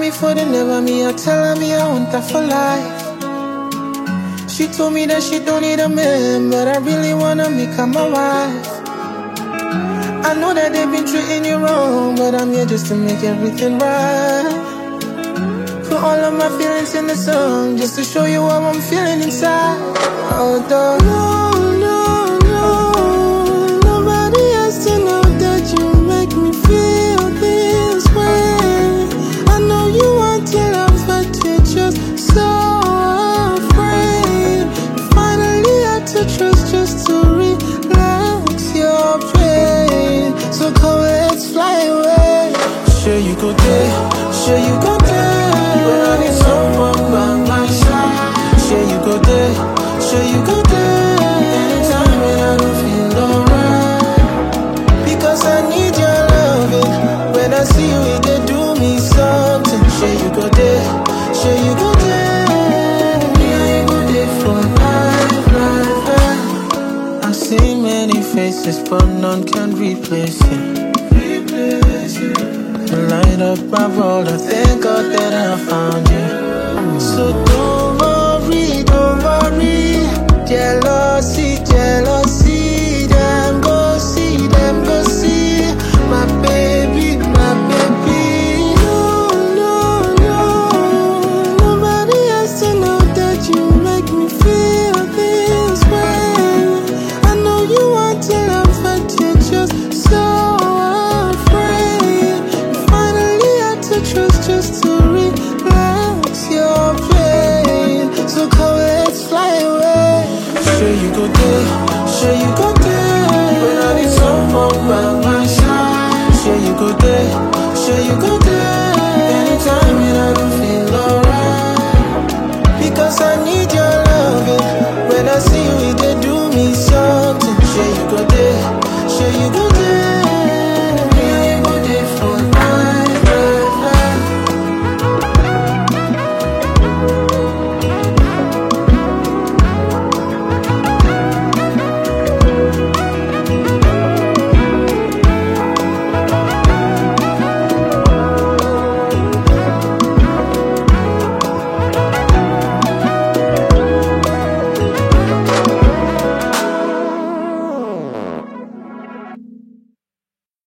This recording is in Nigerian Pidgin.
me for the never me, I tell her me I want her for life. She told me that she don't need a man, but I really wanna make her my wife. I know that they've been treating you wrong, but I'm here just to make everything right. Put all of my feelings in the song, just to show you how I'm feeling inside. Although nobody has to know that you make me feel this way. I know you want to love, but you're just so afraid. You finally had to trust just to relax your pain. So come, let's fly away. Sure you go there, sure you go there. But I need someone by my side. Sure you go there, sure you go there. Anytime when I don't feel alright, because I need your loving. When I see you, it dey do me something. Sure you go there, sure you go there. Me and you go there for life, life, life. I've seen many faces, but none can replace you. The light up my world, I thank God that I found you. So don't worry. Jealousy, jealousy. Them go see, my baby, my baby. No, nobody has to know that you make me feel this way. I know you want to love, but you're just so afraid. You finally had to trust just to relax your pain. So come, let's fly away. Sure you go there, sure you go there. When I need someone by my side. Sure you go there, sure you go there.